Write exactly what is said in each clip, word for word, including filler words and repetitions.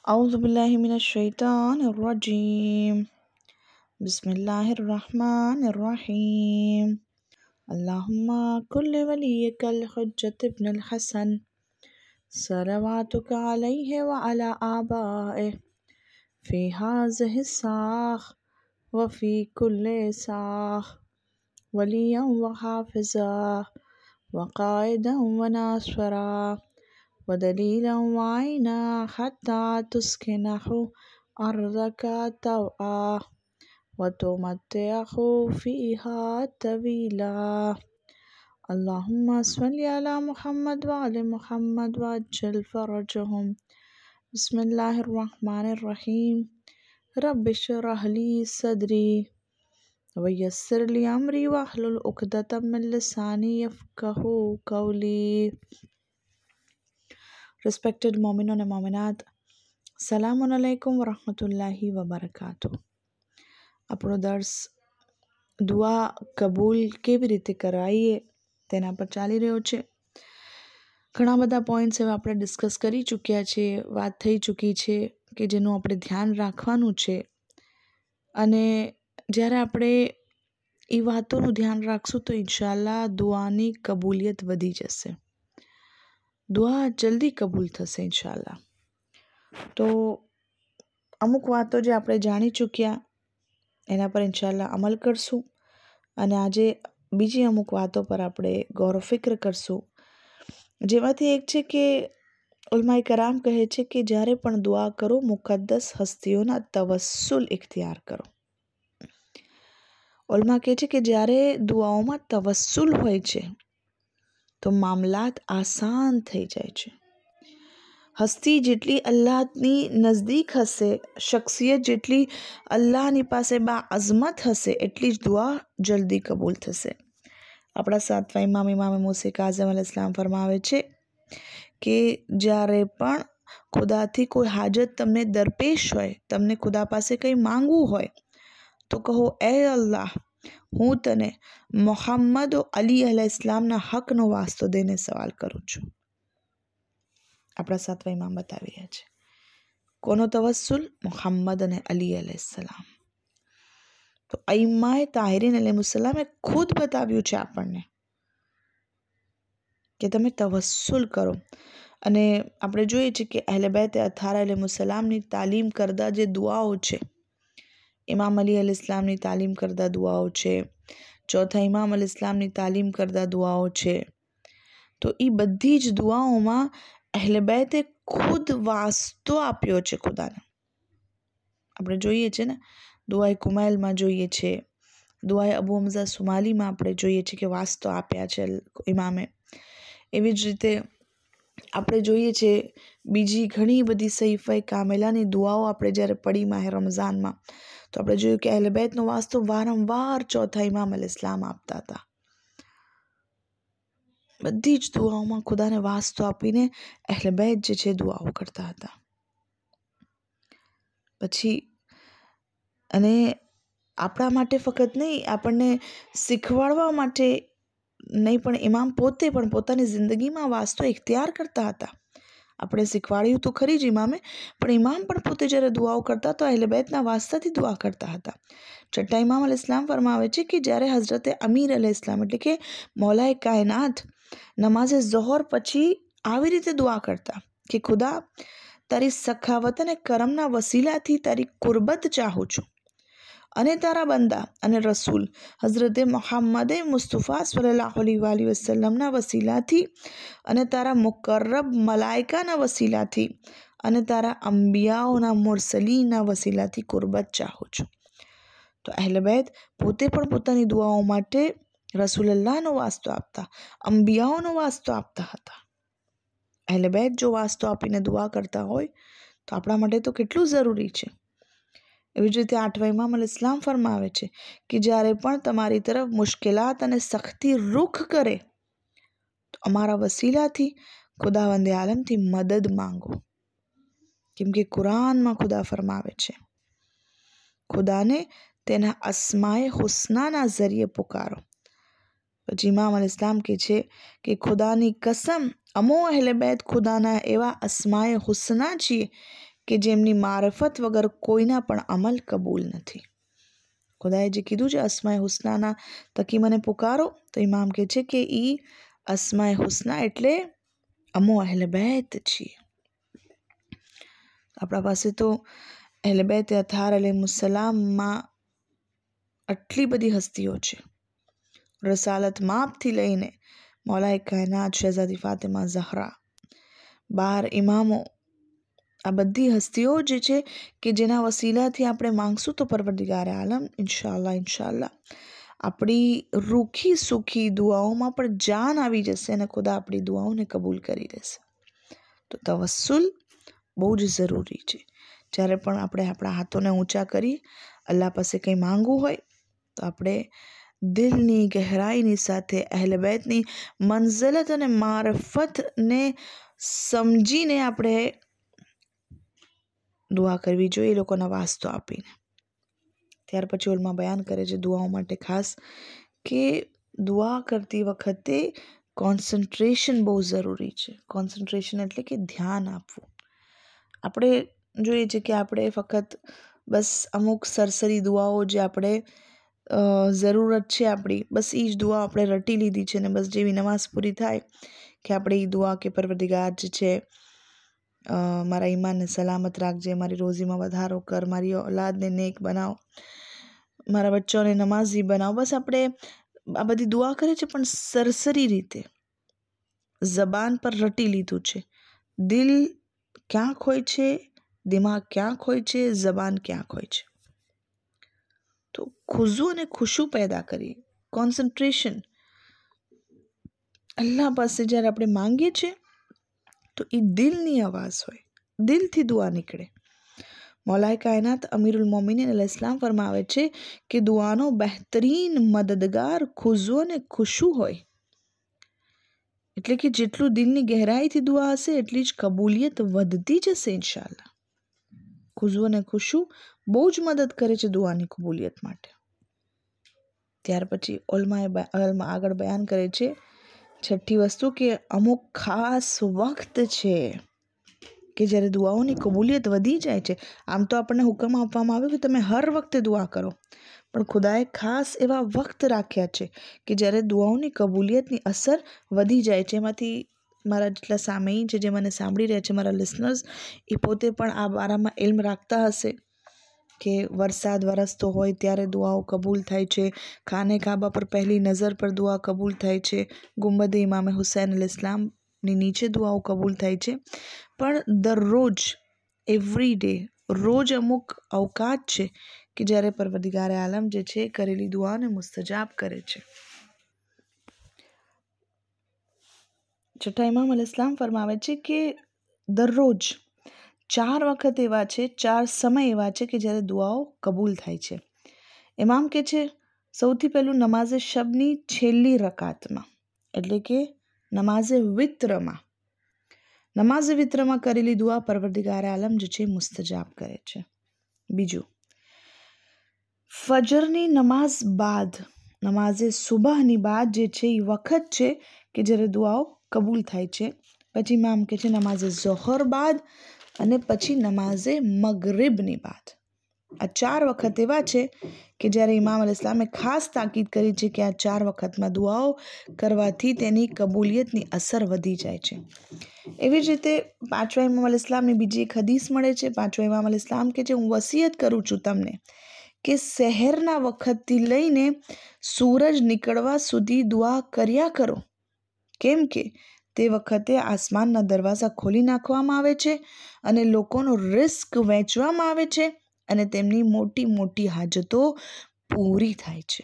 أعوذ بالله من الشيطان الرجيم بسم الله الرحمن الرحيم اللهم كل وليك الحجة ابن الحسن صلواتك عليه وعلى آبائه في هذه الساعة وفي كل ساعة وليا وحافظا وقائدا وناصرا ودليلا وعينا حتى تسكنه أرضك طوعا وتمتعه فيها طويلا اللهم صل على محمد وعلى محمد وعجل فرجهم بسم الله الرحمن الرحيم رب اشرح لي صدري ويسر لي أمري واحلل عقدة من لساني يفقه قولي. Respected Mominun and Mominat, Salamun alaikum wa rahmatullahi wa barakatuh. આપણો દર્સ દુઆ કબૂલ કેવી રીતે કરાઈએ તેના પર ચાલી રહ્યો છે. ઘણા બધા પોઈન્ટ્સ હવે આપણે ડિસ્કસ કરી ચૂક્યા છે, વાત થઈ ચૂકી છે કે જેનું આપણે ધ્યાન રાખવાનું છે. અને જ્યારે આપણે એ વાતોનું ધ્યાન રાખશું તો ઇન્શાલ્લાહ દુઆની કબૂલિયત વધી જશે, દુઆ જલ્દી કબૂલ થશે ઇન્શાલ્લાહ. તો અમુક વાતો જે આપણે જાણી ચૂક્યા એના પર ઇન્શાલ્લાહ અમલ કરશું અને આજે બીજી અમુક વાતો પર આપણે ગૌર ફિક્ર કરશું. જેમાંથી એક છે કે ઉલમાએ કરામ કહે છે કે જ્યારે પણ દુઆ કરો મુકદ્દસ હસ્તીઓના તવસ્સુલ ઇખ્તિયાર કરો. ઉલમા કહે છે કે જ્યારે દુઆઓમાં તવસ્સુલ હોય છે તો મામલાત આસાન થઈ જાય છે. હસ્તી જેટલી અલ્લાહની નજદીક હશે, શખ્સિયત જેટલી અલ્લાહની પાસે બા અઝમત હશે, એટલી જ દુઆ જલ્દી કબૂલ થશે. આપણા સાતવા ઇમામ ઇમામ મુસા કાઝિમ અલૈહિસ સલામ ફરમાવે છે કે જ્યારે પણ ખુદાથી કોઈ હાજત તમને દરપેશ હોય, તમને ખુદા પાસે કંઈ માંગવું હોય તો કહો, એ અલ્લાહ, હું તને મોહમ્મદ અલી અલૈહિસ્સલામના હકનો વાસ્તો દઈને સવાલ કરું છું. આપણા સાતવા ઇમામ બતાવી રહ્યા છે કોનો તવસ્સુલ? મોહમ્મદ અને અલી અલૈહિસ્સલામ. તો અઈમ્માએ તાહિરીન અલૈહિસ્સલામે ખુદ બતાવ્યું છે આપણને કે તમે તવસ્સુલ કરો. અને આપણે જોઈએ છીએ કે અહલે બેત અથારા અલૈહિસ્સલામની તાલીમ કરતા જે દુઆઓ છે, ઇમામ અલી અલૈહિસ્સલામની તાલીમ કરતા દુઆઓ છે, ચોથા ઇમામ અલૈહિસ્સલામની તાલીમ કરતા દુઆઓ છે, તો એ બધી જ દુઆઓમાં અહલે બેતે ખુદ વાસ્તો આપ્યો છે ખુદાને. આપણે જોઈએ છે ને, દુઆએ કુમાઇલમાં જોઈએ છે, દુઆએ અબુ હમઝા સુમાલીમાં આપણે જોઈએ છીએ કે વાસ્તો આપ્યા છે ઇમામે. એવી જ રીતે આપણે જોઈએ છે બીજી ઘણી બધી સહીફાએ કામિલાની દુઆઓ આપણે જ્યારે પડી માહે રમઝાનમાં તો આપણે જોયું કે અહલે બેતનો વાસ્તો વારંવાર ચોથા ઇમામ અલૈહિસ્સલામ આપતા હતા. બધી જ દુઆઓમાં ખુદાને વાસ્તો આપીને અહલે બેત જે છે દુઆઓ કરતા હતા. પછી અને આપણા માટે ફક્ત નહીં, આપણને શીખવાડવા માટે નહીં, પણ ઇમામ પોતે પણ પોતાની જિંદગીમાં વાસ્તો ઇખ્તિયાર કરતા હતા. આપણે શીખવાડ્યું તો ખરી જ ઇમામે, પણ ઇમામ પણ પોતે જ્યારે દુઆઓ કરતા તો અહલે બેતના વાસ્તાથી દુઆ કરતા હતા. છઠ્ઠા ઇમામ અલૈહિસ્સલામ ફરમાવે છે કે જ્યારે હઝરતે અમીર અલૈહિસ્સલામ એટલે કે મૌલાએ કાયનાત નમાઝે ઝોહર પછી આવી રીતે દુઆ કરતા કે ખુદા, તારી સખાવત અને કરમના વસીલાથી તારી કુરબત ચાહું છું અને તારા બંદા અને રસૂલ હઝરતે મોહમ્મદ મુસ્તફા સલ્લલ્લાહુ અલૈહિ વસલ્લમના વસીલાથી અને તારા મુકર્રબ મલાઇકાના વસીલાથી અને તારા અંબિયાઓના મુરસલીના વસીલાથી કુરબત ચાહું છું. તો અહલે બેત પોતે પણ પોતાની દુઆઓ માટે રસૂલલ્લાહનો વાસ્તો આપતા, અંબિયાઓનો વાસ્તો આપતા હતા. અહલે બેત જો વાસ્તો આપીને દુઆ કરતા હોય તો આપણા માટે તો કેટલું જરૂરી છે. એવી જ રીતે આઠમા ઇમામ અલૈહિસ્સલામ ફરમાવે છે કે જ્યારે પણ તમારી તરફ મુશ્કેલાત અને સખ્તી રૂખ કરે તો અમારા વસીલાથી ખુદાવંદે આલમથી મદદ માંગો. કેમ કે કુરાનમાં ખુદા ફરમાવે છે, ખુદાને તેના અસ્માએ હુસ્નાના ઝરીએ પુકારો. પછી ઇમામ અલૈહિસ્સલામ કહે છે કે ખુદાની કસમ, અમો અહલે બેત ખુદાના એવા અસ્માએ હુસ્ના છીએ કે જેમની મારફત વગર કોઈના પણ અમલ કબૂલ નથી. ખુદાએ જે કીધું છે અસ્માએ હુસ્નાના તકી મને પુકારો, તો ઇમામ કહે છે કે એ અસ્માએ હુસ્ના એટલે અમો અહેલ બેત છીએ. આપણા પાસે તો અહેલ બેત અથાર અલૈહિસ્સલામમાં આટલી બધી હસ્તીઓ છે. રસાલત માપથી લઈને મૌલાએ કાયનાત શહેઝાદી ફાતિમા ઝહરા, બાર ઇમામો, આ બધી હસ્તીઓ જે છે કે જેના વસીલાથી આપણે માંગશું તો પરવરદિગાર આલમ ઇન્શાઅલ્લાહ ઇન્શાઅલ્લાહ આપણી રૂખી સુખી દુઆઓમાં પણ જાન આવી જશે અને ખુદા આપણી દુઆઓને કબૂલ કરી લેશે. તો તવસ્સુલ બહુ જ જરૂરી છે. જ્યારે પણ આપણે આપણા હાથોને ઊંચા કરી અલ્લાહ પાસે કંઈ માંગવું હોય તો આપણે દિલની ગહેરાઈની સાથે અહેલ બેતની મંઝલત અને મારફતને સમજીને આપણે દુઆ કરવી જોઈએ, એ લોકોના વાસ્તો આપીને. ત્યાર પછી ઉલમા બયાન કરે છે દુઆઓ માટે ખાસ કે દુઆ કરતી વખતે કોન્સન્ટ્રેશન બહુ જરૂરી છે. કોન્સન્ટ્રેશન એટલે કે ધ્યાન આપવું. આપણે જોઈએ છે કે આપણે ફક્ત બસ અમુક સરસરી દુઆઓ જે આપણે જરૂરત છે આપણી, બસ એ જ દુઆ આપણે રટી લીધી છે ને બસ જેવી નમાઝ પૂરી થાય કે આપણે એ દુઆ કે પરવરદિગાર જે છે મારા ઈમાનને સલામત રાખજે, મારી રોઝીમાં વધારો કર, મારી ઔલાદને નેક બનાવ, મારા બચ્ચાઓને નમાઝી બનાવ. બસ આપણે આ બધી દુઆ કરીએ છીએ પણ સરસરી રીતે જબાન પર રટી લીધું છે. દિલ ક્યાંક હોય છે, દિમાગ ક્યાંક હોય છે, જબાન ક્યાંક હોય છે. તો ખુઝુ અને ખુશુ પેદા કરીએ, કોન્સન્ટ્રેશન. અલ્લાહ પાસે જ્યારે આપણે માંગીએ છીએ તો એ દિલની અવાજ હોય, દિલથી દુઆ નીકળે. મૌલાએ કાયનાત અમીરુલ મોમિનીન અલૈહિસ સલામ ફરમાવે છે કે દુઆનો બહેતરીન મદદગાર ખુઝુ અને ખુશુ હોય. એટલે કે જેટલું દિલની ગહેરાઈથી દુઆ હશે એટલી જ કબૂલિયત વધતી જશે ઇન્શાઅલ્લાહ. ખુઝુ અને ખુશુ બહુ જ મદદ કરે છે દુઆની કબૂલિયત માટે. ત્યાર પછી ઉલમાએ આગળ બયાન કરે છે છઠ્ઠી વસ્તુ કે અમુક ખાસ વખત છે કે જ્યારે દુઆઓની કબૂલિયત વધી જાય છે. આમ તો આપણને હુકમ આપવામાં આવ્યો કે તમે હર વખતે દુઆ કરો, પણ ખુદાએ ખાસ એવા વખત રાખ્યા છે કે જ્યારે દુઆઓની કબૂલિયતની અસર વધી જાય છે. એમાંથી મારા જેટલા સામેઈન છે જે મને સાંભળી રહ્યા છે, મારા લિસનર્સ, એ પોતે પણ આ બારામાં ઇલ્મ રાખતા હશે કે વરસાદ વરસતો હોય ત્યારે દુઆઓ કબૂલ થાય છે, ખાને કાબા પર પહેલી નજર પર દુઆ કબૂલ થાય છે, ગુંબદે ઇમામે હુસૈન અલૈહિસ સલામની નીચે દુઆઓ કબૂલ થાય છે. પણ દરરોજ એવરી ડે રોજ અમુક અવકાત છે કે જ્યારે પરવરદિગાર આલમ જે છે કરેલી દુઆને મુસ્તજાબ કરે છે. છઠ્ઠા ઇમામ અલૈહિસ સલામ ફરમાવે છે કે દરરોજ ચાર વખત એવા છે, ચાર સમય એવા છે કે જ્યારે દુઆઓ કબૂલ થાય છે. ઇમામ કે છે સૌથી પહેલું નમાઝે શબની છેલ્લી રકાતમાં, એટલે કે નમાઝે વિત્રમાં. નમાઝે વિત્રમાં કરેલી દુઆ પરવરદિગાર આલમ જે છે મુસ્તજાબ કરે છે. બીજું, ફજરની નમાઝ બાદ, નમાઝે સુબહની બાદ જે છે એ વખત છે કે જ્યારે દુઆઓ કબૂલ થાય છે. પછી ઇમામ કે છે નમાઝે ઝોહર બાદ અને પછી નમાઝે મગરિબની બાદ. આ ચાર વખત એવા છે કે જ્યારે ઇમામ અલૈહિસ સલામે ખાસ તાકીદ કરી છે કે આ ચાર વખતમાં દુઆઓ કરવાથી તેની કબૂલિયતની અસર વધી જાય છે. એવી જ રીતે પાંચમા ઇમામ અલૈહિસ સલામની બીજી એક હદીસ મળે છે. પાંચમા ઇમામ અલૈહિસ સલામ કે છે હું વસિયત કરું છું તમને કે સહેરના વખતથી લઈને સૂરજ નીકળવા સુધી દુઆ કર્યા કરો, કેમ કે તે વખતે આસમાનના દરવાજા ખોલી નાખવામાં આવે છે અને લોકોનો રિસ્ક વહેંચવામાં આવે છે અને તેમની મોટી મોટી હાજતો પૂરી થાય છે.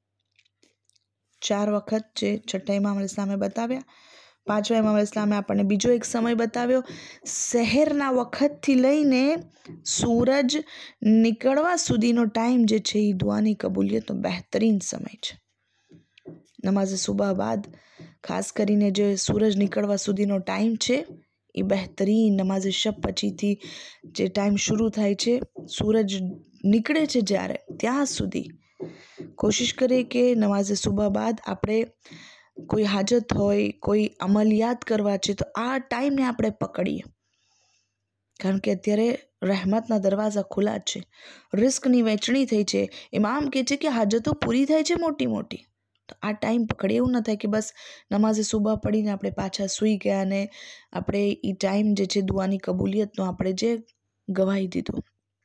ચાર વખત છે છઠ્ઠા ઇમામ અલૈહિસ સલામે બતાવ્યા. પાંચમા ઇમામ અલૈહિસ સલામે આપણને બીજો એક સમય બતાવ્યો, સહેરના વખતથી લઈને સૂરજ નીકળવા સુધીનો ટાઈમ જે છે એ દુઆની કબૂલિયતનો બહેતરીન સમય છે. નમાઝે સુબહ બાદ ખાસ કરીને જે સૂરજ નીકળવા સુધીનો ટાઈમ છે એ બહેતરીન. નમાઝે શબ પછીથી જે ટાઈમ શરૂ થાય છે સૂરજ નીકળે છે જ્યારે ત્યાં સુધી કોશિશ કરીએ કે નમાઝે સુબહ બાદ આપણે કોઈ હાજત હોય, કોઈ અમલિયાત કરવા છે તો આ ટાઈમને આપણે પકડીએ, કારણ કે અત્યારે રહેમતના દરવાજા ખુલ્લા જ છે, રિસ્કની વહેંચણી થઈ છે. ઇમામ કહે છે કે હાજતો પૂરી થાય છે મોટી મોટી. તો આ ટાઈમ પકડે, એવું ન થાય કે બસ નમાઝે સુબહ પડીને આપણે પાછા સૂઈ ગયા અને આપણે એ ટાઈમ જે છે દુઆની કબૂલિયતનો આપણે જે ગવાઈ દીધું.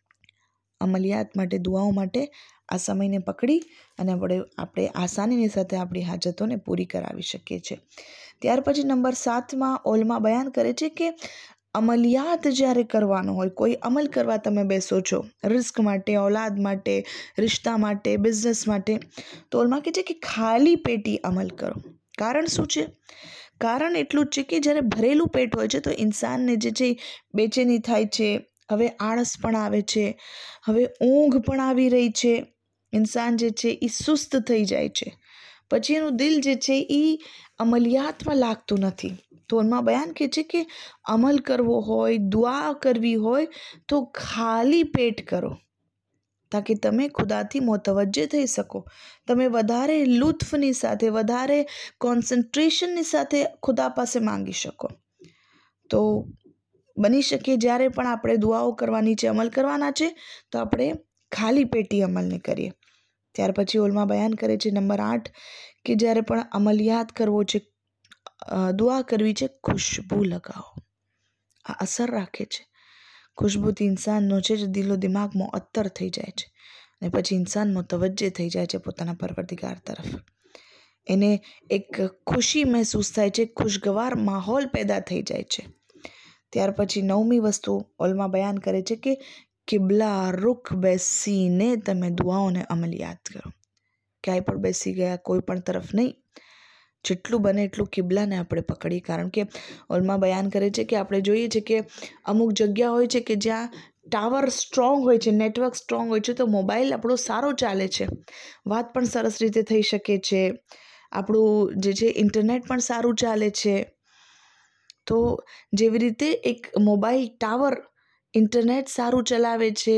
અમલિયાત માટે, દુઆઓ માટે આ સમયને પકડી અને આપણે આપણે આસાનીની સાથે આપણી હાજતોને પૂરી કરાવી શકીએ છીએ. ત્યાર પછી નંબર સાતમાં ઓલમા બયાન કરે છે કે અમલિયાત જ્યારે કરવાનો હોય, કોઈ અમલ કરવા તમે બેસો છો, રિસ્ક માટે, ઔલાદ માટે, રિશ્તા માટે, બિઝનેસ માટે, તો ઓલમા કહે છે કે ખાલી પેટી અમલ કરો. કારણ શું છે? કારણ એટલું જ છે કે જ્યારે ભરેલું પેટ હોય છે તો ઇન્સાનને જે છે બેચેની થાય છે, હવે આળસ પણ આવે છે, હવે ઊંઘ પણ આવી રહી છે, ઇન્સાન જે છે એ સુસ્ત થઈ જાય છે, પછી એનું દિલ જે છે એ અમલિયાતમાં લાગતું નથી. તો એમાં બયાન કહે છે કે અમલ કરવો હોય, દુઆ કરવી હોય તો ખાલી પેટ કરો, તાકી તમે ખુદાથી મોતવજ્જે થઈ શકો, તમે વધારે લુત્ફની સાથે, વધારે કોન્સન્ટ્રેશનની સાથે ખુદા પાસે માંગી શકો. તો બની શકે જ્યારે પણ આપણે દુઆઓ કરવાની છે, અમલ કરવાના છે, તો આપણે ખાલી પેટી અમલને કરીએ. ત્યાર પછી ઓલમાં બયાન કરે છે નંબર આઠ કે જ્યારે પણ અમલિયાત કરવો છે, દુઆ કરવી છે, ખુશ્બુ લગાવો. આ અસર રાખે છે. ખુશ્બુથી ઇન્સાનનો છે જે દિલો દિમાગમાં અત્તર થઈ જાય છે અને પછી ઇન્સાન મુતવજ્જે થઈ જાય છે પોતાના પરવરદિગાર તરફ. એને એક ખુશી મહેસૂસ થાય છે, ખુશગવાર માહોલ પેદા થઈ જાય છે. ત્યાર પછી નવમી વસ્તુ ઓલમાં બયાન કરે છે કે કિબલા રૂખ બેસીને તમે દુઆઓને અમલિયાત કરો. ક્યાંય પણ બેસી ગયા, કોઈ પણ તરફ નહીં, જેટલું બને એટલું કિબલાને આપણે પકડીએ. કારણ કે ઓલમાં બયાન કરે છે કે આપણે જોઈએ છે કે અમુક જગ્યા હોય છે કે જ્યાં ટાવર સ્ટ્રોંગ હોય છે, નેટવર્ક સ્ટ્રોંગ હોય છે, તો મોબાઈલ આપણો સારો ચાલે છે, વાત પણ સરસ રીતે થઈ શકે છે, આપણું જે છે ઇન્ટરનેટ પણ સારું ચાલે છે. તો જેવી રીતે એક મોબાઈલ ટાવર ઇન્ટરનેટ સારું ચલાવે છે,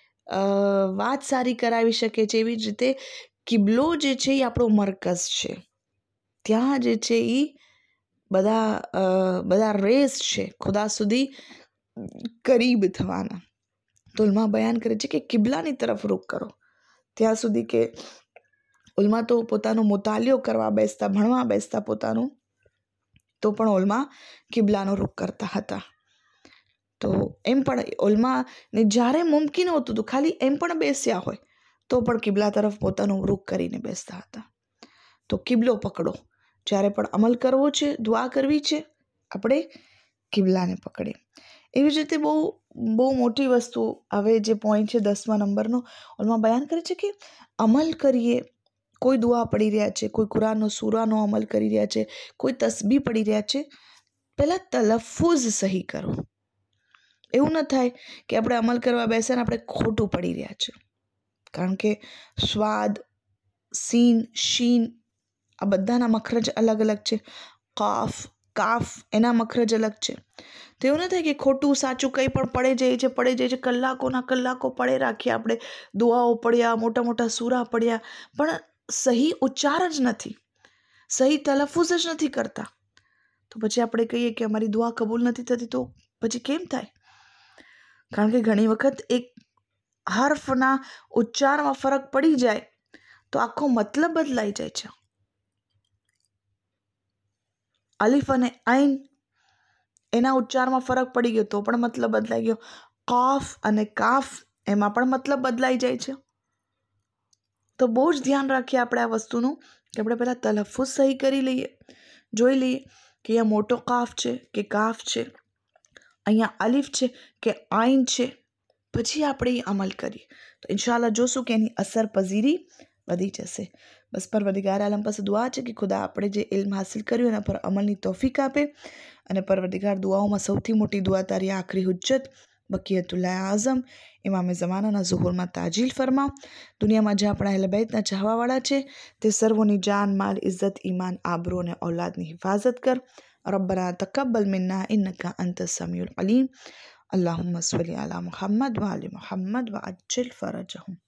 વાત સારી કરાવી શકે છે, એવી જ રીતે કિબલો જે છે એ આપણો મરકઝ છે. ત્યાં જે છે એ બધા બધા રેસ છે ખુદા સુધી કરીબ થવાના. તો ઉલમા બયાન કરે છે કે કિબલાની તરફ રૂખ કરો. ત્યાં સુધી કે ઉલમા તો પોતાનો મુતાલિયો કરવા બેસતા, ભણવા બેસતા પોતાનું, તો પણ ઉલમા કિબલાનો રૂખ કરતા હતા. તો એમ પણ ઉલમાને જ્યારે મુમકિન હોતું હતું ખાલી એમ પણ બેસ્યા હોય તો પણ કિબલા તરફ પોતાનું રૂખ કરીને બેસતા હતા. તો કિબલો પકડો. જ્યારે પણ અમલ કરવો છે, દુઆ કરવી છે, આપણે કિબલાને પકડીએ. એવી જ રીતે બહુ બહુ મોટી વસ્તુ, હવે જે પોઈન્ટ છે દસમા નંબરનો, ઓલમાં બયાન કરે છે કે અમલ કરીએ. કોઈ દુઆ પડી રહ્યા છે, કોઈ કુરાનનો સૂરાનો અમલ કરી રહ્યા છે, કોઈ તસ્બીહ પડી રહ્યા છે, પહેલાં તલફુઝ સહી કરો. એવું ન થાય કે આપણે અમલ કરવા બેસે ને આપણે ખોટું પડી રહ્યા છે. કારણ કે સ્વાદ, સીન, શીન આ બધાના મખરજ અલગ અલગ છે. કાફ, કાફ એના મખરજ અલગ છે. તો એવું ન થાય કે ખોટું સાચું કંઈ પણ પડે જાય છે પડે જાય છે કલાકોના કલાકો પડે રાખીએ આપણે, દુઆઓ પડ્યા, મોટા મોટા સૂરા પડ્યા, પણ સહી ઉચ્ચાર જ નથી, સહી તલફુઝ જ નથી કરતા. તો પછી આપણે કહીએ કે અમારી દુઆ કબૂલ નથી થતી, તો પછી કેમ થાય? કારણ કે ઘણી વખત એક હર્ફના ઉચ્ચારમાં ફરક પડી જાય તો આખો મતલબ બદલાઈ જાય છે. અલીફ અને આઈન એના ઉચ્ચારમાં ફરક પડી ગયો તો પણ મતલબ બદલાઈ ગયો. કાફ અને કાફ એમાં પણ મતલબ બદલાઈ જાય છે. તો બહુ જ ધ્યાન રાખીએ આપણે આ વસ્તુનું કે આપણે પહેલાં તલફુઝ સહી કરી લઈએ, જોઈ લઈએ કે અહીંયા મોટો કાફ છે કે કાફ છે, અહીંયા અલીફ છે કે આઈન છે, પછી આપણે એ અમલ કરીએ તો ઇન્શાઅલ્લાહ જોશું કે એની અસર પઝીરી વધી જશે. બસ પરવરદિગાર આલમ પાસે દુઆ છે કે ખુદા આપણે જે ઇલ્મ હાસિલ કર્યું એના પર અમલની તૌફીક આપે, અને પરવરદિગાર દુઆઓમાં સૌથી મોટી દુઆ તારી આખરી હુજ્જત બકિયતુલ્લાહ આઝમ ઇમામે ઝમાનાના ઝુહુરમાં તાજીલ ફરમા. દુનિયામાં જે આપણા અહેલ બૈતના ચાહવાવાળા છે તે સર્વોની જાન, માલ, ઇઝ્ઝત, ઈમાન, આબરૂ અને ઔલાદની હિફાજત કર. રબ્બના તકબ્બલ મિન્ના ઇન્નકા અંત સમીઉલ અલીમ. અલ્લાહુમ્મા સલ્લી અલા મુહમ્મદ વ આલી મુહમ્મદ વ અજ્જિલ ફરજહુમ.